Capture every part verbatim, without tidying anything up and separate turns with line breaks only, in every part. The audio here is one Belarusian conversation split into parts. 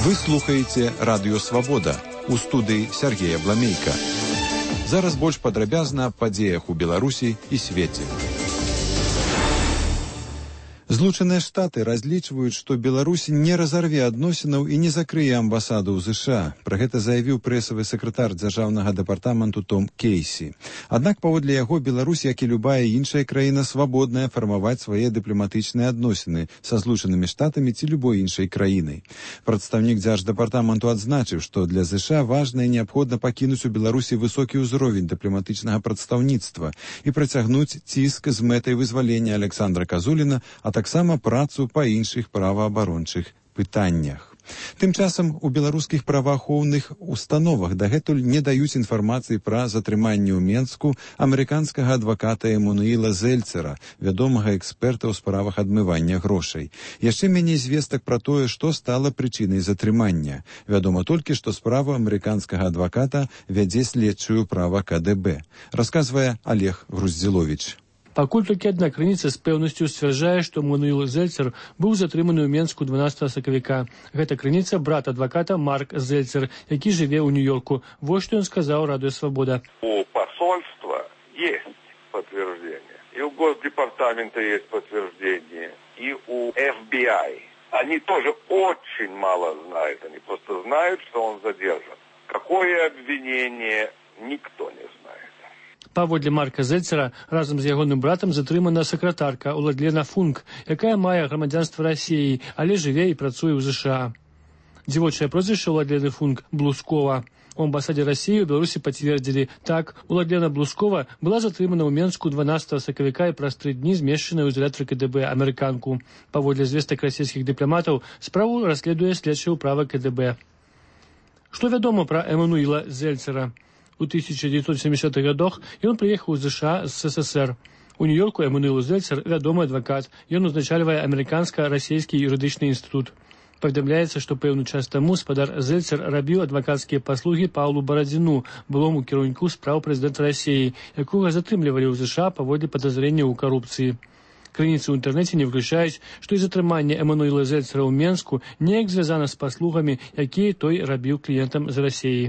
Вы слухаеце радыё Свабода. У студыі Сергея Бламейка. Зараз больш падрабязна аб падзеях у Беларусі і свеце. Злучаныя Штаты разлічваюць, што Беларусь не разарве адносінаў і не закрые амбасаду ў ЗША. Пра гэта заявіў прэсавы сакратар дзяржаўнага дэпартаменту Том Кейсі. Аднак паводле яго Беларусь, як і любая іншая краіна, свабодная фармаваць свае дыпламатычныя адносіны са Злучанымі Штатамі ці любой іншай краінай. Прадстаўнік дзярждэпартаменту адзначыў, што для ЗША важна і неабходна пакінуць у Беларусі высокі ўзровень дыпламатычнага прадстаўніцтва і працягнуць ціск з мэтай вызвалення Александра Казуліна, а таксама працу па іншых праваабарончых пытаннях. Тым часам у беларускіх праваахоўных установах дагэтуль не даюць інфармацыі пра затрыманне ў Менску амерыканскага адваката Эммануіла Зельцера, вядомага эксперта ў справах адмывання грошай. Яшчэ меней звестак пра тое, што стала прычынай затрымання. Вядома толькі, што справу амерыканскага адваката вядзе следчую права ка дэ бэ. Расказвае Олег Груздзіловіч.
Пакуль толькі адна крыніца з пэўнасцю сцвярджае, што Эммануіл Зельцер быў затрыманы ў Менску дванаццатага сакавіка. Гэта крыніца брат адваката Марк Зельцер, які жыве ў Нью-Йорку. Вот что он сказал радио «Свобода».
У посольства есть подтверждение, и у Госдепартамента есть подтверждение, и у эф би ай. Они тоже очень мало знают, они просто знают, что он задержан. Какое обвинение, никто не знает.
Паводле Марка Зельцера разам з ягоным братам затрымана сакратарка Уладлена Функ, якая мае грамадзянства Расіі, але жыве і працуе ў ЗША. Дзівочае прозвішча Уладлены Функ – Блускова. У амбасаде Расіі ў Беларусі пацвердзілі. Так, Уладлена Блускова была затрымана ў Менску дванаццатага сакавіка і праз тры дні змешчана ў изолятар ка дэ бэ амерыканку. Паводле звестак расійскіх дыпламатаў, справу расследуе следчае ўправа ка дэ бэ. Што вядома пра Эммануіла Зельцера? У тысяча девятьсот семидесятых годах ён прыехаў з ЗША з эс эс эр. У Нью-Йорку Эммануіл Зельцер вядомы адвакат. Ён узначальвае амерыканска-расійскі юрыдычны інстытут. Паведамляецца, што пэўны час таму спадар Зельцер рабіў адвакацкія паслугі Паўлу Барадзіну, былому кіраўніку спраў прэзідэнта Расіі, якога затрымлівалі ў ЗША паводле падазрэнняў у карупцыі. Крыніцы ў інтэрнэце не выключаюць, што і затрыманне Эммануіла Зельцера ў Менску неяк звязана з паслугамі, якія той рабіў кліентам з Расіі.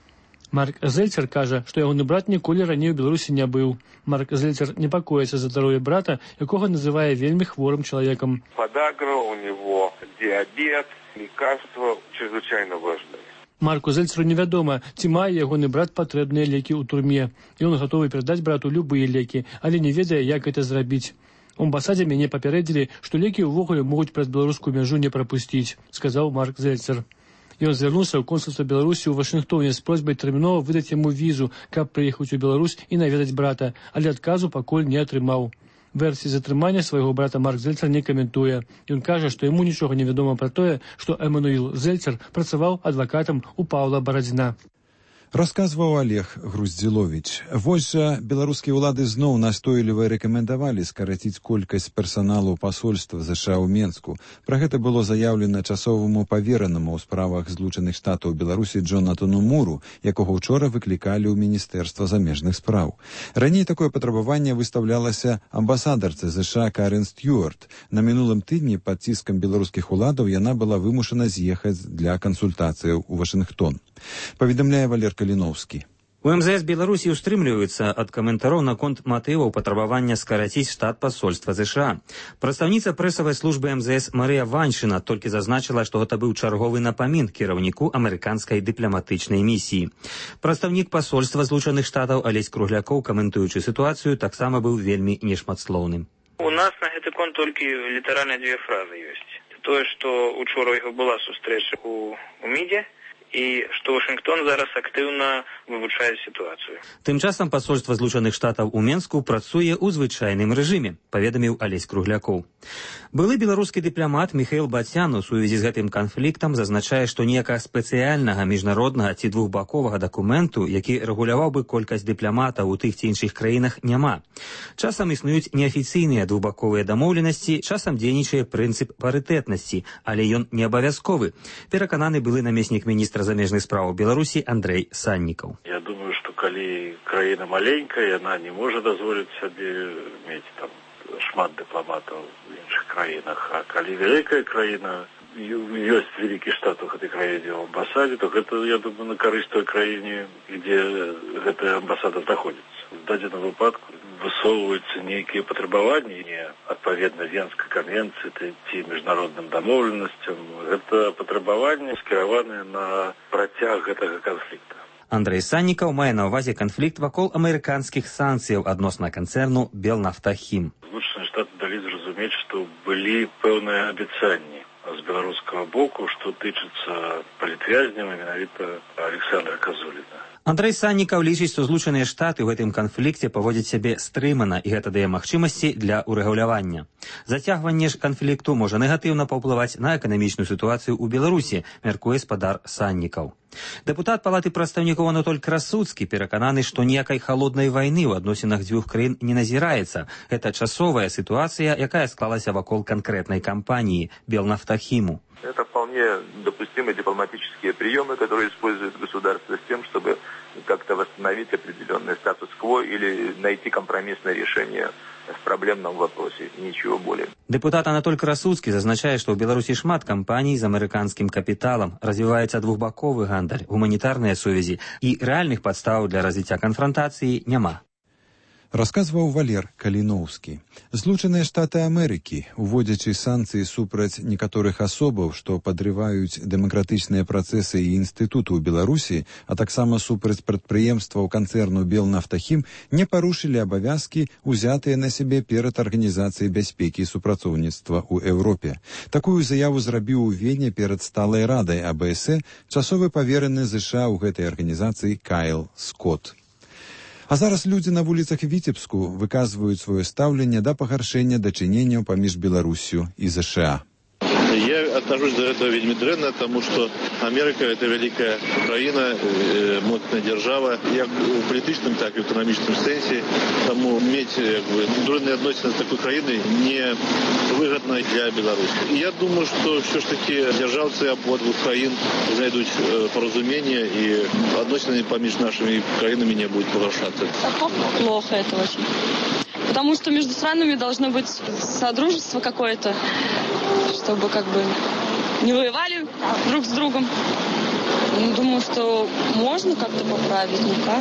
Марк Зельцер кажа, што ягоны брат ніколі раней у Беларусі не быў. Марк Зельцер непакоіцца за здароўе брата, якога называе вельмі хворым чалавекам.
Подагра у него, диабет, лекарства чрезвычайно важны.
Марку Зельцеру невядома, ці мае ягоны брат патрэбныя лекі ў турме. Ён гатовы перадаць брату любыя лекі, але не ведае, як гэта зрабіць. У амбасадзе мяне папярэдзілі, што лекі ўвогуле могуць праз беларускую мяжу не прапусціць, сказаў Марк Зельцер. Ён звярнуўся ў консульства Беларусі ў Вашынгтоне з просьбай тэрмінова выдаць яму візу, каб прыехаць у Беларусь і наведаць брата, але адказу пакуль не атрымаў. Версіі затрымання свайго брата Марк Зельцер не каментуе. Ён кажа, што яму нічога не вядома пра тое, што Эммануіл Зельцер працаваў адвакатам у Паўла Барадзіна.
Расказваў Олег Груздзіловіч. Вось жа беларускія ўлады зноў настойліва рэкамендавалі скараціць колькасць персаналу пасольства ЗША ў Менску. Пра гэта было заяўлена часоваму паверанаму ў справах Злучаных Штатаў Беларусі Джонатану Муру, якога ўчора выклікалі ў Міністэрства замежных спраў. Раней такое патрабаванне выстаўлялася амбасадарцы ЗША Карен Стюарт. На мінулым тыдні пад ціскам беларускіх уладаў яна была вымушана з'ехаць для кансультацыяў у Вашынгтон. Паведамляе Валер Каліноўскі.
У эм зэ эс Беларусі ўстрымліваюцца ад каментароў наконт матываў патрабавання скараціць штат пасольства ЗША. Прадстаўніца прэсавай службы эм зэ эс Марыя Ваншына толькі зазначыла, што гэта быў чарговы напамін кіраўніку амерыканскай дыпламатычнай місіі. Прадстаўнік пасольства Злучаных Штатаў Алесь Круглякоў, каментуючы сітуацыю, таксама быў вельмі нешматслоўным.
У нас на гэты конт толькі літаральна дзве фразы ёсць. Тое, што учора ў яго была сустрэча у, у МІДзе, і што Вашынгтон зараз актыўна вывучае сітуацыю.
Тым часам пасольства Злучаных Штатаў у Менску працуе ў звычайным рэжыме, паведаміў Алесь Круглякоў. Былы беларускі дыпламат Міхаіл Бацян у сувязі з гэтым канфліктам зазначае, што ніякага спецыяльнага міжнароднага ці двухбаковага дакументу, які рэгуляваў бы колькасць дыпламатаў у тых ці іншых краінах, няма. Часам існуюць неафіцыйныя двухбаковыя дамоўленасці, часам дзейнічае прынцып парытэтнасці, але ён не абавязковы. Перакананы былы намеснік міністра замежных спраў Беларусі Андрэй Саннікаў.
Я думаю, што калі краіна маленькая, яна не можа дазволіць сабе мець там шмат дыпламатаў в іншых краінах, а калі вялікая краіна, ёсць вялікі штат у гэтай краіне ў амбасадзе, то гэта, я думаю, на карысць той краіне, дзе гэтая амбасада знаходзіцца. В дадзеным выпадку высоўваюцца нейкія патрабаванні не адпаведна Венскай канвенцыі ці міжнародным дамоўленасцям. Гэта патрабаванні скіраваныя на працяг гэтага канфлікта.
Андрэй Саннікаў мае на ўвазе канфлікт вакол амерыканскіх санкцыяў адносна канцэрну «Белнафтахім».
Злучаныя Штаты далі зразумець, што былі пэўныя абяцанні з беларускага боку, што тычыцца палітвязняў, менавіта Александра Казуліна.
Андрэй Саннікаў лічыць, што Злучаныя Штаты ў гэтым канфлікце паводзяць сябе стрымана, і гэта дае магчымасці для урэгулявання. Зацягванне ж канфлікту можа негатыўна паўплываць на эканамічную сітуацыю ў Беларусі, мяркуе спадар Саннікаў. Дэпутат Палаты прадстаўнікоў Анатоль Красуцкі перакананы, што ніякай халоднай вайны ў адносінах дзвюх краін не назіраецца. Гэта часовая сітуацыя, якая склалася вакол канкрэтнай кампаніі «Белнафтахіму».
Это вполне допустимые дипломатические приемы, которые использует государство с тем, чтобы как-то восстановить определенный статус-кво или найти компромиссное решение в проблемном вопросе. Ничего более.
Депутат Анатоль Красуцкі зазначае, што ў Беларусі шмат кампаній з амерыканскім капіталам, развіваецца двухбаковы гандаль, гуманітарныя сувязі і рэальных падстаў для развіцця канфрантацыі няма.
Расказваў Валер Каліноўскі. Злучаныя Штаты Амерыкі, уводзячы санкцыі супраць некаторых асобаў, што падрываюць дэмакратычныя працэсы і інстытуты ў Беларусі, а таксама супраць прадпрыемстваў канцэрну «Белнафтахім», не парушылі абавязкі, узятыя на сябе перад Арганізацыяй бяспекі і супрацоўніцтва ў Еўропе. Такую заяву зрабіў у Вене перад сталай радай А Б С Э часовы павераны ЗША ў гэтай арганізацыі Кайл Скотт. А зараз людзі на вуліцах Віцебску выказваюць сваё стаўленне да пагаршэння дачыненняў паміж Беларусью і ЗША.
Я отношусь до этого вельми дрэнна, потому что Америка – это великая краина, э, моцная держава, як в політичном, так и в экономическом сенсе. Тому иметь как бы, дрэнные отношения с такой краиной не выгодно для Беларуси. И я думаю, что все ж таки державцы обоих краин найдут э, поразумение, и отношения поміж нашими краинами не будут повышаться.
Плохо это очень. Потому что между странами должно быть содружество какое-то, чтобы как бы не воевали друг с другом. Ну, думаю, что можно как-то поправить, ну как.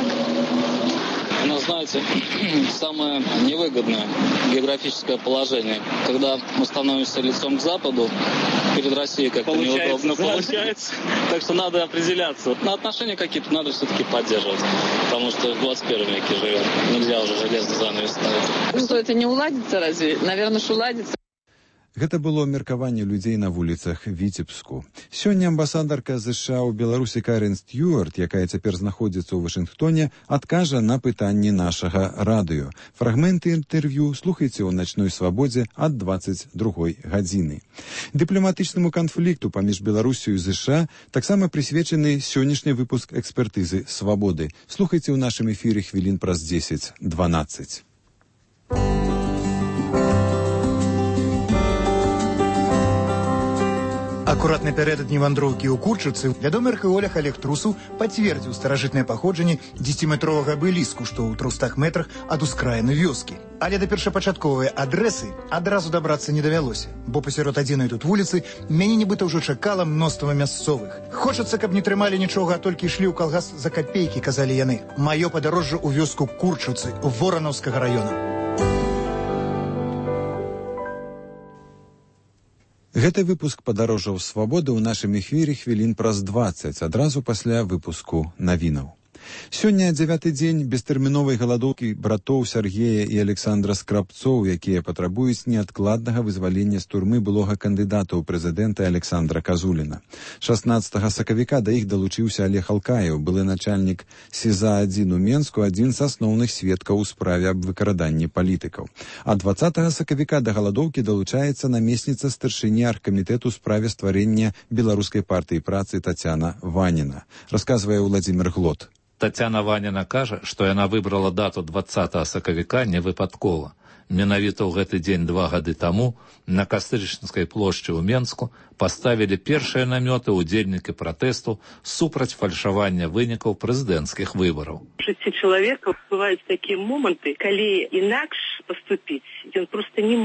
Но, знаете, самое невыгодное географическое положение, когда мы становимся лицом к Западу, перед Россией как-то неудобно получается. Так что надо определяться. На отношения какие-то надо все-таки поддерживать, потому что в двадцать первом веке живем. Нельзя уже железный занавес ставить.
Что, это не уладится разве? Наверное, что уладится.
Гэта было меркаванне людзей на вуліцах Віцебску. Сёння амбасадарка ЗША ў Беларусі Карен Стюарт, якая цяпер знаходзіцца ў Вашынгтоне, адкажа на пытанні нашага радыё. Фрагменты інтэрв'ю слухайце ў начной свабодзе ад дваццаць другой гадзіны. Дыпламатычнаму канфлікту паміж Беларусю і ЗША таксама прысвечаны сённяшні выпуск экспертызы «Свабоды». Слухайце ў нашым эфіры хвілін праз дзесяць дванаццаць.
Акуратна пярэдадні вандроўкі ў Курчыцы вядомы археолог Олег Трусаў пацвердзіў старажытнае паходжанне дзесяціметровага абеліску, што ў трохстах метрах ад ускраіны вёскі. Але да першапачатковай адрэсы адразу дабрацца не давялося, бо пасярод адзінай тут вуліцы мяне нібыта ўжо чакала мноства мясцовых. Хочацца, каб не трымалі нічога, а толькі ішлі ў калгас за капейкі, казалі яны. Маё падарожжа ў вёску Курчыцы, Воранаўскага раёна. Гэты выпуск падарожжаў «Свабоды» ў нашым эфіры хвілін праз дваццаць, адразу пасля выпуску навінаў. Сёння дзявяты дзень бестэрміновай галадоўкі братоў Сергея і Александра Скрабцоў, якія патрабуюць неадкладнага вызвалення з турмы былога кандыдата ў прэзідэнты Александра Казуліна. шаснаццатага сакавіка да іх далучыўся Олег Алкаеў, былы начальнік СІЗА адзін у Менску, адзін з асноўных сведкаў у справе аб выкраданні палітыкаў. А дваццатага сакавіка да галадоўкі далучаецца намесніца старшыні аргкамітэту ў справе стварэння беларускай партыі працы Тацяна Ваніна. Расказвае Владзімир Глот.
Тацяна Ваніна кажа, што яна выбрала дату дваццатага сакавіка не выпадкова. Менавіта ў гэты дзень два гады таму на Кастрычніцкай плошчы ў Менску паставілі першыя намёты ўдзельнікі пратэсту супраць фальшавання вынікаў прэзідэнцкіх выбараў.
У жыцці чалавека бываюць такія моманты, калі інакш паступіць ён проста не можа.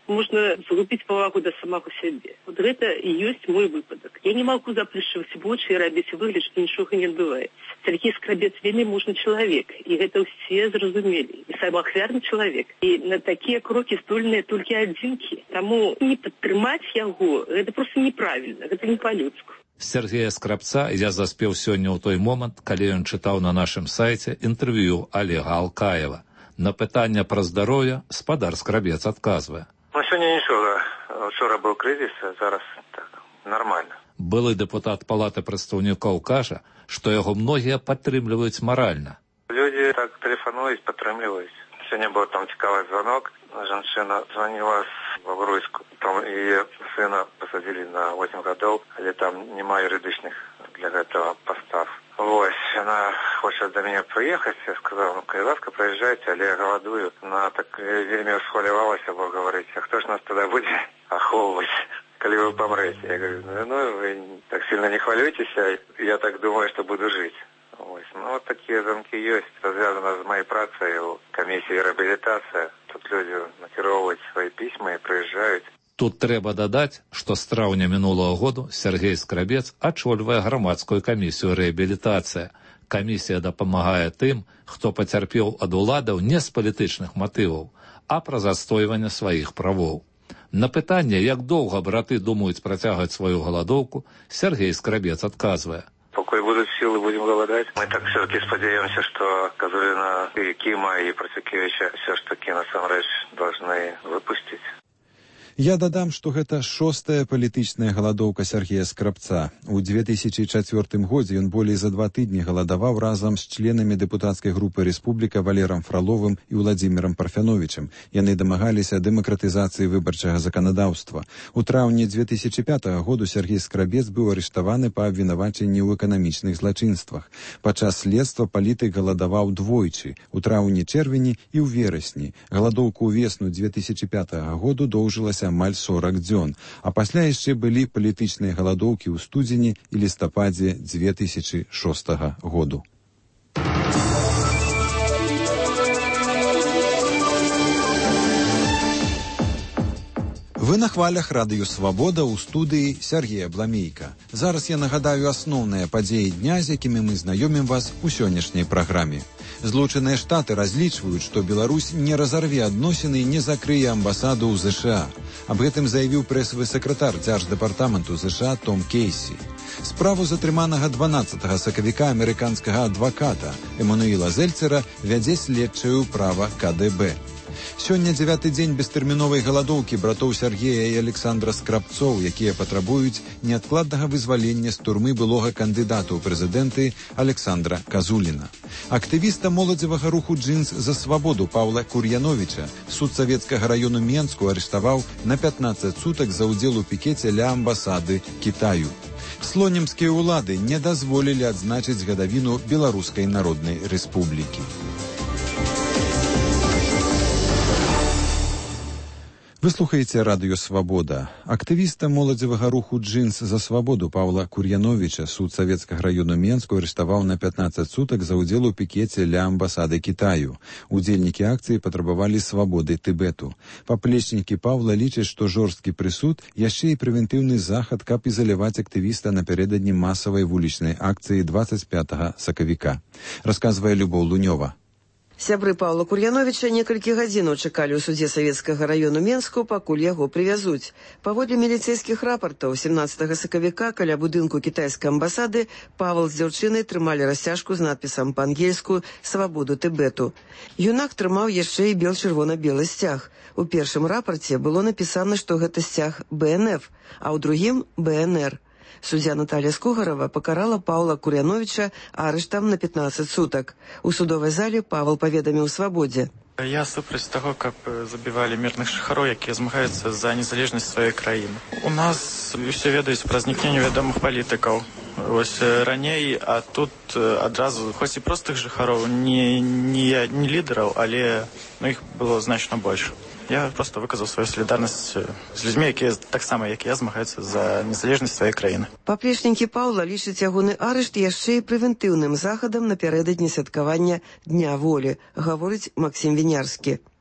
можна згубіць павагу да самого сябе. Вот гэта і ёсць мой выпадак. Я не магу заплюшчваць вочы і рабіць выгляд, што нічога не адбываецца. Сергей Скрабец вельмі мужны чалавек, і гэта ўсе зразумелі. І самаахвярны чалавек. І на такія крокі здольныя толькі адзінкі. Таму не падтрымаць яго, гэта проста неправільна, гэта не па-людску.
Сергея Скрабца я заспеў сёння ў той момант, калі ён чытаў на нашым сайце інтэрв'ю Олега Алкаева. На пытанне пра здароўе спадар Скрабец адказвае.
Ну, сёння нічога. Учора быў крызіс, а зараз так, нармальна.
Былы дэпутат Палаты прадстаўнікоў кажа, што яго многія падтрымліваюць маральна.
Людзі так тэлефануюць, падтрымліваюць. Сёння быў там цікавы звонок. Жанчына звонила з Бобруйску. Там яе сына пасадзілі на восемь гадоў, але там няма юрыдычных для гэтага пастав. Вось, яна хоча да мяне прыехаць, я сказаў, ну, калі ласка, прыязджайце, але я галадую. Она так вельмі усхвалявалася, бо говорить, а хто ж нас тогда будзе ахоўваць, калі вы памрэце? Я говорю, ну, вы так сильно не хвалюйтеся, я так думаю, что буду жить. Вось, ну, вот такие замки есть, это связано с моей працей у комиссии реабилитации. Тут люди накіроўваюць свои письма и приезжают.
Тут трэба дадаць, што з траўня мінулага году Сергей Скрабец ачольвае грамадскую камісію рэабілітацыя. Камісія дапамагае тым, хто пацярпеў ад уладаў не з палітычных матываў, а праз адстойванне сваіх правоў. На пытанне, як доўга браты думаюць працягваць сваю галадоўку, Сергей Скрабец адказвае.
Покуль будут силы, будем голодать. Мы так все-таки сподеемся, что Козулина и Кима и Процукевича все-таки насамрэч должны выпустить.
Я дадам, што гэта шостая палітычная галадоўка Сергея Скрабца. У две тысячи чацвёртым годзе ён болей за два тыдні галадаваў разам з членамі дэпутацкай групы «Рэспубліка» Валерам Фроловым і Владзімірам Парфяновічам. Яны дамагаліся дэмакратызацыі выбарчага заканадаўства. У траўні две тысячи пятага году Сергей Скрабец быў арыштаваны па абвінавачанні ў эканамічных злачынствах. Падчас следства палітык галадаваў двойчы, у траўні-чэрвені і ў верасні. Галадоўка ўвесну две тысячи пятага году доўжылася амаль сорок дзён, а пасля яшчэ былі палітычныя галадоўкі ў студзені і лістападзе две тысячи шостага году. Вы на хвалях радыё «Свабода» ў студыі Сергея Бламейка. Зараз я нагадаю асноўныя падзеі дня, з якімі мы знаёмім вас у сённяшняй праграме. Злучаныя Штаты разлічваюць, што Беларусь не разарве адносіны і не закрые амбасаду ў ЗША. Аб гэтым заявіў прэсавы сакратар дзярждэпартаменту ЗША Том Кейсі. Справу затрыманага дванаццатага сакавіка амерыканскага адваката Эмануіла Зельцера вядзе следчая ўправа ка дэ бэ. Сёння дзявяты дзень бестэрміновай галадоўкі братоў Сергея і Александра Скрабцоў, якія патрабуюць неадкладнага вызвалення з турмы былога кандыдата ў прэзідэнты Александра Казуліна. Актывіста моладзевага руху «Джинс за свабоду» Паўла Кур'яновіча суд савецкага раёну Менску арыштаваў на пятнаццаць сутак за ўдзел у пікеце ля амбасады Кітаю. Слонімскія ўлады не дазволілі адзначыць гадавіну Беларускай Народнай Рэспублікі. Вы слухаеце радыё «Свабода». Актывіста моладзевага руху «Джинс за свабоду» Паўла Кур'яновіча суд савецкага раёну Менску арыштаваў на пятнаццаць сутак за ўдзел у пікеце ля амбасады Кітаю. Удзельнікі акцыі патрабавалі свабоды Тыбету. Паплечнікі Паўла лічаць, што жорсткі прысуд яшчэ і прэвентыўны захад, каб ізаляваць актывіста напярэдадні масавай вулічнай акцыі дваццаць пятага сакавіка. Расказвае Любоў Лунёва.
Сябры Паўла Кур'яновіча некалькі гадзінаў чакалі ў судзе савецкага раёну Менску, пакуль яго прывязуць. Паводле міліцэйскіх рапартаў, семнаццатага сакавіка каля будынку кітайскай амбасады Павел з дзяўчынай трымалі расцяжку з надпісам па-ангельску «Свабоду Тыбету». Юнак трымаў яшчэ і бел-чырвона-белы сцяг. У першым рапарце было напісана, што гэта сцяг бэ эн эф, а ў другім бэ эн эр. Суддзя Наталія Скугарова пакарала Паўла Кур'яновіча арыштам на пятнаццаць сутак. У судовай зале Павел паведаміў свабодзе.
Я супраць таго, каб забівалі мірных жыхароў, якія змагаюцца за незалежнасць сваёй краіны. У нас усе ведаюць пра знікненне вядомых палітыкаў. Вось раней, а тут адразу, хоць і простых жыхароў, не, не, не лідараў, але ну, іх было значна больш. Я просто выказаў сваю салідарнасць з людзьмі, якія таксама, як я, змагаюцца за незалежнасць сваёй краіны.
Паплечнікі Паўла лічаць ягоны арышт яшчэ і прэвентыўным захадам напярэдадні святкавання Дня волі, гаворыць Максім Вінярскі.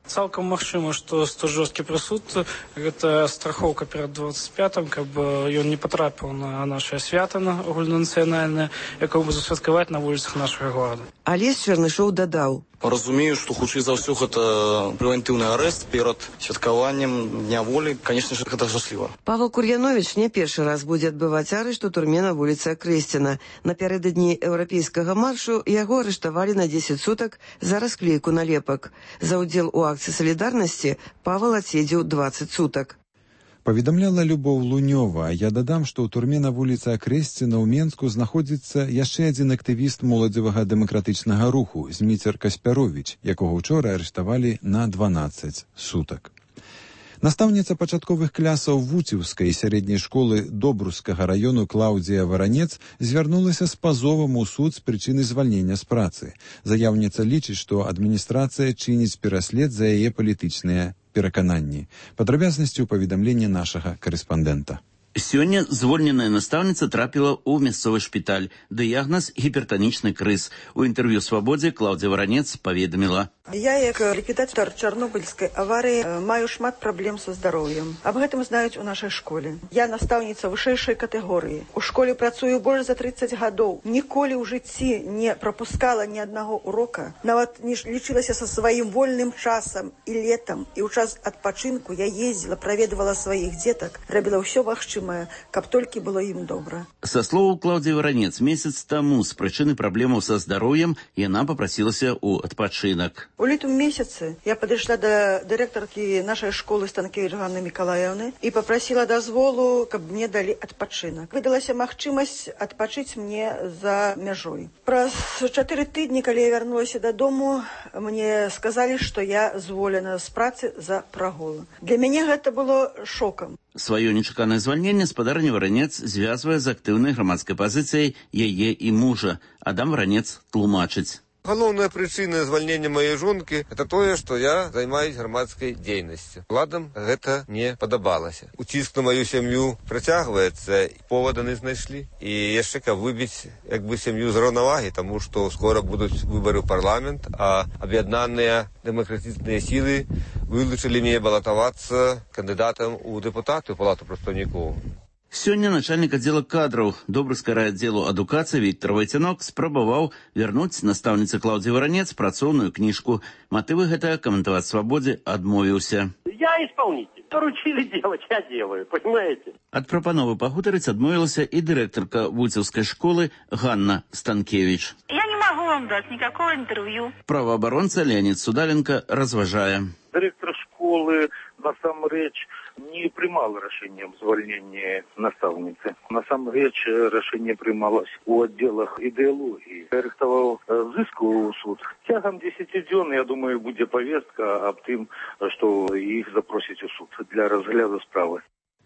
Цалкам магчыма, што сто жорсткі прысуд гэта страхоўка перад двадцать пятым, каб ён не патрапіў на нашае свята агульнанацыянальнае, якое бы засвяткаваць на вуліцах нашага горада.
Алесь Чернышоў дадаў:
Разумею, што хутчэй за ўсё гэта прэвентыўны арэст перад святкаваннем Дня волі. Канешне ж, гэта шчасліва.
Павел Кур'яновіч не першы раз будзе адбываць арышт у турме на вуліцы Акрэсціна. Напярэдадні еўрапейскага маршу яго арыштавалі на дзесяць сутак за расклейку налепак. За ўдзел у акцыі салідарнасці Павел адседзеў двадцать сутак.
Паведамляла Любоў Лунёва. Я дадам, што ў турме на вуліцы Акрэсціна ў Менску знаходзіцца яшчэ адзін актывіст моладзевага дэмакратычнага руху Зміцер Каспяровіч, якога ўчора арыштавалі на дванаццаць сутак. Настаўніца пачатковых клясаў Вуцеўскай сярэдняй школы Добрускага раёну Клаўдзія Варанец звярнулася з пазовам у суд з прычыны звальнення з працы. Заяўніца лічыць, што адміністрацыя чыніць пераслед за яе палітычныя перакананні. Падрабязнасці ў паведамленні нашага карэспандэнта.
Сёння звольненая настаўніца трапіла ў мясцовы шпіталь. Дыягназ гіпертанічны крыз. У інтэрв'ю «Свабодзе» Клаўдзія Варанец паведаміла:
Я, як ліквідатар Чарнобыльскай аварыі, маю шмат праблем са здароўем. Аб гэтым знаюць у нашай школе. Я настаўніца вышэйшай катэгорыі. У школе працую больш за трыццаць гадоў. Ніколі ў жыцці не прапускала ні аднаго урока. Нават не лічылася са сваім вольным часам і летам. І ў час адпачынку я ездзіла, праведавала сваіх дзетак, рабіла ўсё магчымае, каб толькі было ім добра.
Са словаў Клаўдзіі Варанец, месяц таму з прычыны праблемаў са здароўем яна папрасілася ў адпачынак.
У летом месяце я падышла да дырэктаркі нашай школы Станкевіч Ганны Мікалаеўны і папрасіла дазволу, каб мне далі адпачынак. Выдалася магчымасць адпачыць мне за мяжой. Праз чатыры тыдні, калі я вярнулася дадому, мне сказалі, што я зволена з працы за прагул. Для мяне гэта было шокам.
Сваё нечаканае звальненне спадарня Варанец звязвае з актыўнай грамадскай пазіцыяй яе і мужа. Адам Варанец тлумачыць.
Галоўная прычына звальнення маёй жонкі – это тое, што я займаюсь грамадскай дзейнасцю. Уладам гэта не падабалася. Уціск на маю сям'ю працягваецца, повода не знайшлі. І яшчэ каб выбіць як бы сям'ю з раўнавагі, таму што скора будуць выбары ў парламент, а аб'яднаныя дэмакратычныя сілы вылучылі мяне балатавацца кандыдатам у дэпутаты ў палату прадстаўнікоў.
Сёння начальник аддзела кадраў Добрыскага райаддзелу адукацыі Віктор Вайцянок спрабаваў вярнуць настаўніцы Клаўдзіі Варанец працоўную кніжку. Матывы гэта каментаваць «Свабодзе» адмовіўся.
Я исполнитель. Поручили делать, я делаю, понимаете?
Ад прапановы пагутарыць адмовілася і дырэктарка Вуцеўскай школы Ганна Станкевіч.
Я не могу вам дать никакого интервью.
Праваабаронца Леонид Судаленко разважае.
Директор школы насамрэч не приймал рашение об звольнении наставницы. Насамрэч рашение приймалось у отделах идеологии. Рыхтовал взыску у суд. Тягом десяти дзён, я думаю, будет повестка об тым, что их запросить у суд для разгляду справы.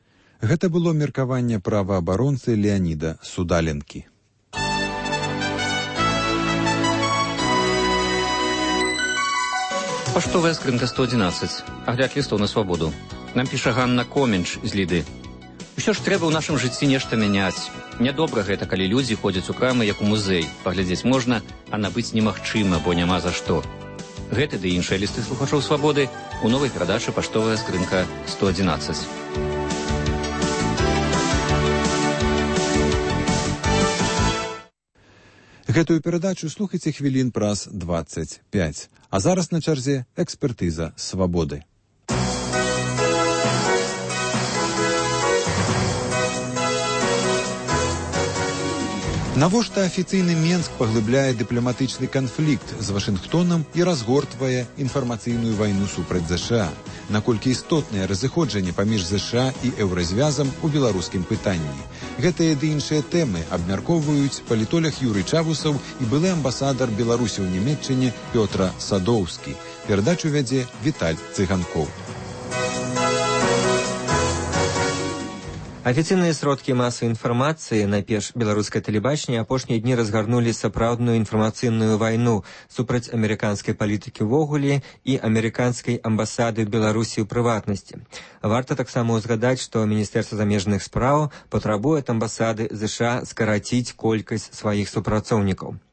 Гэта было меркаванне праваабаронцы Леонида Судаленкі.
Паштовая скрынка сто адзінаццаць. Агляд лістоў на свабоду. Нам піша Ганна Коменч з Ліды. Усё ж трэба ў нашым жыцці нешта мяняць. Нядобра гэта, калі людзі ходзяць у крамы, як у музей. Паглядзець можна, а набыць немагчыма, бо няма за што. Гэты ды іншыя лісты слухачоў свабоды у новай перадачы «Паштовая скрынка сто адзінаццаць».
Гэтую перадачу слухайце хвілін праз дваццаць пяць. А зараз на чарзе экспертыза свабоды. Навошта афіцыйны Менск паглыбляе дыпламатычны канфлікт з Вашынгтонам і разгортвае інфармацыйную вайну супраць ЗША? Наколькі істотнае разыходжанне паміж ЗША і еўразвязам у беларускім пытанні? Гэтыя ды іншыя тэмы абмяркоўваюць палітолог Юрый Чавусаў і былы амбасадар Беларусі ў Нямецчыне Пётра Садоўскі. Перадачу вядзе Віталь Цыганкоў.
Афіцыйныя сродкі масавай інфармацыі, найперш беларускае тэлебачанне, апошнія дні разгарнулі сапраўдную інфармацыйную вайну супраць амерыканскай палітыкі ўвогуле і амерыканскай амбасады Беларусі ў прыватнасці. Варта таксама ўзгадаць, што Міністэрства замежных спраў патрабуе ад амбасады ЗША скараціць колькасць сваіх супрацоўнікаў.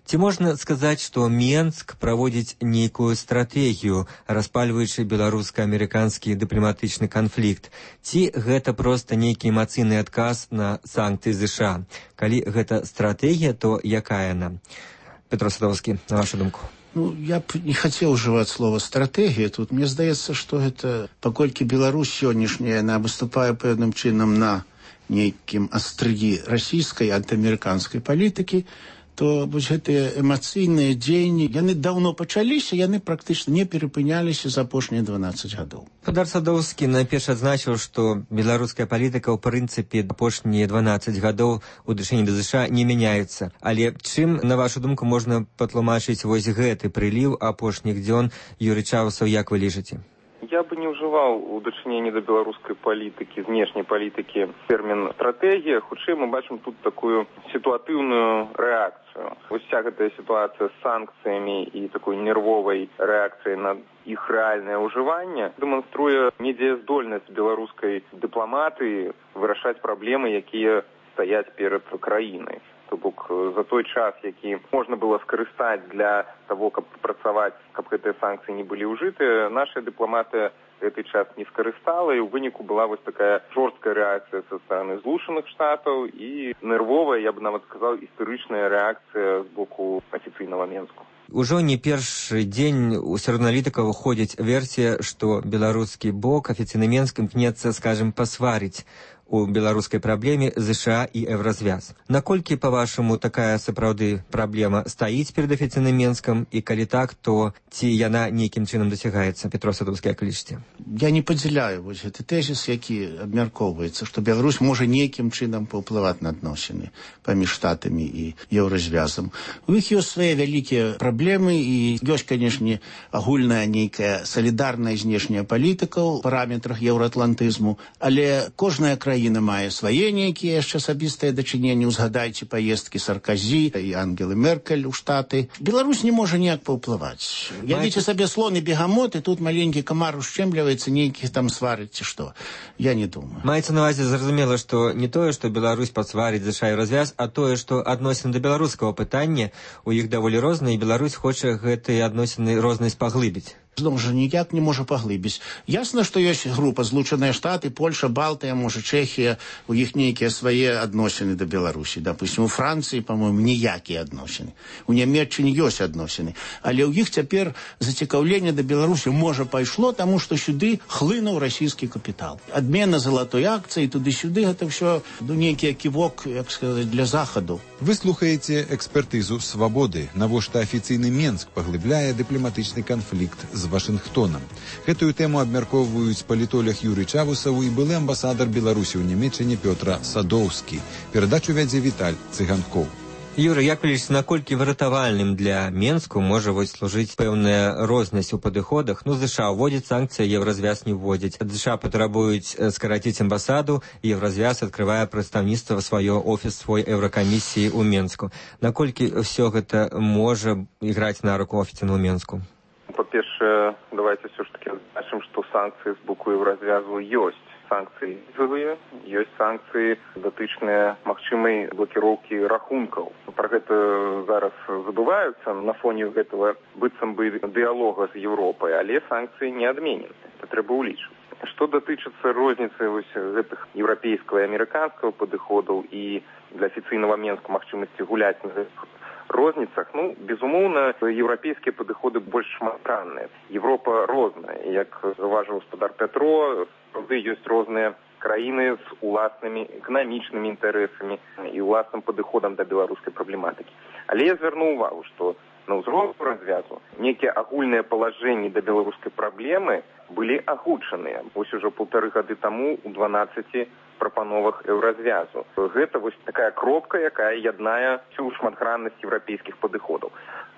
Ці можна сказаць, што Менск праводзіць нейкую стратэгію, распальваючы беларуска-амерыканскі дыпламатычны канфлікт? Ці гэта проста нейкі эмацыйны адказ на санкцыі ЗША? Калі гэта стратэгія, то якая яна? Петро Садовскі, на вашу думку.
Ну, я б не хотел уживать слово «стратегия». Тут мне здаецца, что это, паколькі Беларусь сённяшняя, она выступае пэўным чынам на нейкім астрыгі расійскай антыамерыканскай палітыкі, то вось гэтыя эмацыйныя дзеянні, яны даўно пачаліся, яны практычна не перапыняліся за апошнія дванаццаць гадоў.
Федар Садоўскі найперш адзначыў, што беларуская палітыка ў прынцыпе апошнія дванаццаць гадоў у дачыненні да ЗША не мяняецца. Але чым, на вашу думку, можна патлумачыць вось гэты прыліў апошніх дзён? Юрый Чаусаў, як вы лічыце?
Я бы не ўжываў у дачыненні да беларускай палітыкі, знешняй палітыкі тэрмін стратэгія. Хутчэй мы бачым тут такую сітуатыўную рэакцыю. Вось вся гэтая сітуацыя з санкцыямі і такой нервовай рэакцыяй на іх рэальнае ўжыванне дэманструе недзеяздольнасць беларускай дыпламатыі вырашаць праблемы, якія стаяць перад краінай. То бок за той час, які можна было скарыстаць для того, каб працаваць, каб гэтыя санкцыі не былі ўжытыя, наша дыпламатыя гэты час не скарыстала, і ў выніку была вось такая жорсткая рэакцыя са стороны Злучаных Штатаў і нервовая, я б нават сказаў, істэрычная рэакцыя з боку афіцыйнага Менску.
Ужо не першы дзень у сярод аналітыкаў выходзіць версія, што беларускі бок, афіцыйны Менск, імкнецца, скажем, пасварыць у беларускай праблеме ЗША і Еўразвяз. Наколькі, па-вашаму, такая сапраўды праблема стаіць перад афіцыйным Менскам, і калі так, то ці яна нейкім чынам дасягаецца? Петро Садовскі, як лічыце?
Я не падзяляю вось гэты тэзіс, які абмяркоўваецца, што Беларусь можа нейкім чынам паўплываць на адносіны паміж штатамі і Еўразвязам. У іх ёсць свае вялікія праблемы, і ёсць, канешне, агульная нейкая салідарная знешняя палітыка ў параметрах еўраатлантызму, але кожная краіна Краіна мае свае нейкія яшчэ асабістыя дачыненні. Узгадайце паездкі Сарказі і Ангелы Меркель у Штаты. Беларусь не можа ніяк паўплываць. Явіце сабе слон і бегамот, і тут маленькі камар ушчэмліваецца, нейкіх там сварыць ці што. Я не думаю.
Маецца на ўвазе, зразумела, што не тое, што Беларусь пасварыць ЗША і Еўразвяз, а тое, што адносіны да беларускага пытання у іх даволі розныя, і Беларусь хоча гэтыя адносіны рознасць паглыбіць.
Зноў жа, ніяк не можа паглыбіць. Ясна, што ёсць група Злучаныя Штаты, Польша, Балтыя, можа, Чэхія, у іх нейкія свае адносіны да Беларусі. Дапусцім, у Францыі, па-моему, ніякія адносіны. У Нямецчыне ёсць адносіны. Але ў іх цяпер зацікаўленне да Беларусі можа пайшло, таму што сюды хлынуў расійскі капітал. Адмена залатой акцыі, туды-сюды, гэта ўсё ну, нейкі ківок, як сказаць, для захаду.
Вы слухаеце экспертызу «Свабоды», навошта афіцыйны Менск паглыбляе дыпламатычны канфлікт з Вашынгтонам. Гэтую тэму абмяркоўваюць палітолог Юрый Чавусаў і былы амбасадар Беларусі ў Нямецчыне Пётр Садоўскі. Перадачу вядзе Віталь Цыганкоў.
Юрый, як лічыць, наколькі выратавальным для Менску можа вось служыць пэўная рознасць у падыходах? Ну, ЗША ўводзіць санкцыі, Еўразвяз не ўводзіць. ЗША патрабуюць скараціць амбасаду, Еўразвяз адкрывае прадстаўніцтва сваё, офіс свой Еўракамісіі ў Менску. Наколькі ўсё гэта можа іграць на руку афіцыйнаму Менску?
Па-першае, давайте все ж таки бачым, што санкцыі з боку Еўразвязу ёсць. Санкцыі візавыя, ёсць санкцыі датычныя магчымай блакіроўкі рахункаў. Пра гэта зараз забываюцца на фоне гэтага быццам бы дыялога з Еўропай, але санкцыі не адменены. Це трэба ўлічваць. Што датычыцца розніцы вось гэтых еўрапейскага і амерыканскага падыходаў і для афіцыйнага Менску магчымасці гуляць на гэтых розніцах, ну, безумоўна, еўрапейскія падыходы больш шматгранныя. Европа розная. Як заўважыў гаспадар Пятро, сапраўды ёсць розныя краіны з уласнымі эканамічнымі інтарэсамі і уласным падыходам да беларускай праблематыкі. Але я звярну ўвагу, што на ўзроўні развязу нейкія агульныя палажэнні да беларускай праблемы былі агучаныя. Вось ужо паўтары гады таму у дванаццаці прапановах Еўразвязу. Гэта вось такая кропка, якая яднае всю шматграннасць еўрапейскіх падыходаў.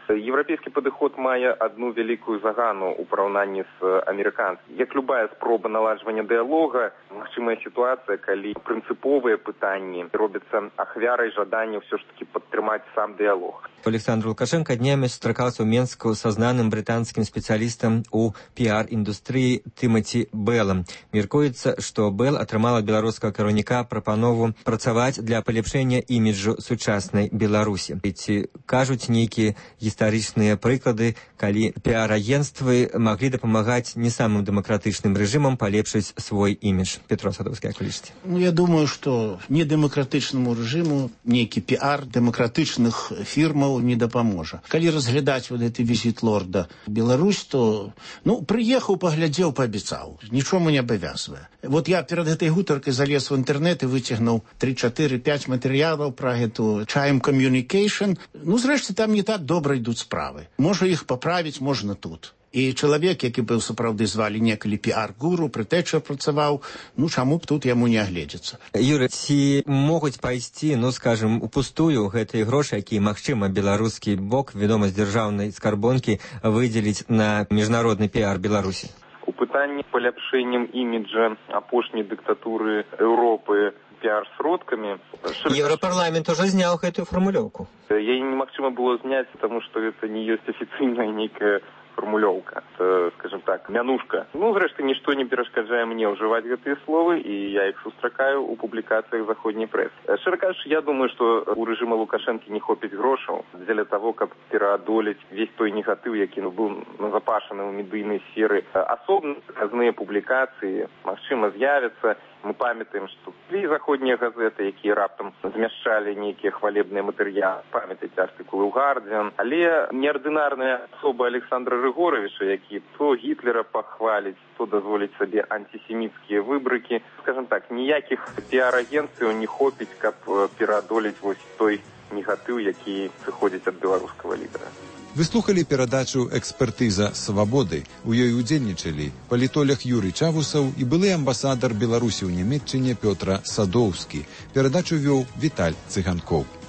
Еўрапейскі падыход мае одну вялікую загану ў параўнанні з амерыканскім. Як любая спроба наладжвання дыялога, магчымая сітуацыя, калі прынцыповыя пытанні робяцца ахвярай жадання ўсё ж таки падтрымаць сам дыялог.
Александр Лукашенко днямі сустракаўся ў Менску са знаным брытанскім спецыялістам у піар-індустрыі Тымаці Бэлам. Мяркуецца, што Бэл атрымала беларускага кіраўніка прапанову працаваць для палепшэння іміджу сучаснай Беларусі. Ці кажуць нейкія гістарычныя прыклады, калі піар-агенствы маглі дапамагаць не самым дэмакратычным рэжымам палепшыць свой імідж. Петро Садовскі, як вы лічыце?
Ну, я думаю, што недэмакратычнаму рэжыму нейкі піар дэмакратычных фірмаў не дапаможа. Калі разглядаць вот гэты візіт лорда Беларусь, то ну, прыехаў, паглядзеў, паабяцаў. Нічому не абавязвае. Вот я перад гэтай гутаркай залез в інтэрнэт і выцягнуў тры чатыры пяць матэрыялаў пра гэту Chime Communication. Ну, зрэшты, там не так добра ідуць справы. Можа іх паправіць, можна тут. І чалавек, які быў сапраўды звалі некалі піар-гуру, пры Тэчэр працаваў, ну чаму б тут яму не агледзецца.
Юрый, ці могуць пайсці, ну скажем, упустую гэтыя грошы, якія, магчыма, беларускі бок, вядома, з дзяржаўнай скарбонкі выдзеліць на міжнародны піар Беларусі?
У пытанні паляпшэннем іміджа апошняй дыктатуры Еўропы піар-сродкамі...
Еўрапарламент уже зняў гэтую фармулёўку.
Яе немагчыма было зняць, таму што гэта не ёсць афіцыйная нейкая формулёўка, это, скажем так, мянушка. Ну, зрэшты, нішто не перашкаджае мне ўжываць гэтыя словы, і я іх сустракаю ў публікацыях заходняй прэсы. Шчыра кажучы, я думаю, што у рэжыма Лукашэнкі не хопіць грошаў дзеля таго, каб пераадолець весь той негатыў, які быў назапашаны ў медыйнай сферы. Асобныя казныя публікацыі, магчыма, з'явяцца. Мы памятаем, што две заходнія газеты, якія раптам змяшчалі нейкія хвалебныя матэрыялы, памятаеце артыкулы ў Гардзіан, але неардынарная асоба Александра Рыгоровича, які то Гітлера пахваліць, то дазволіць сабе антисеміцкія выбрыкі. Скажем так, ніякіх піар-агенцыяў не хопіць, каб пераадолець вось той негатыў, які сыходзіць ад беларускага лідара.
Вы слухали перадачу «Экспертыза свабоды». У ёй удзельнічалі палітолог Юрый Чавусаў і былы амбасадар Беларусі ў Нямецчыне Пётра Садоўскі. Перадачу вёў Віталь Цыганкоў.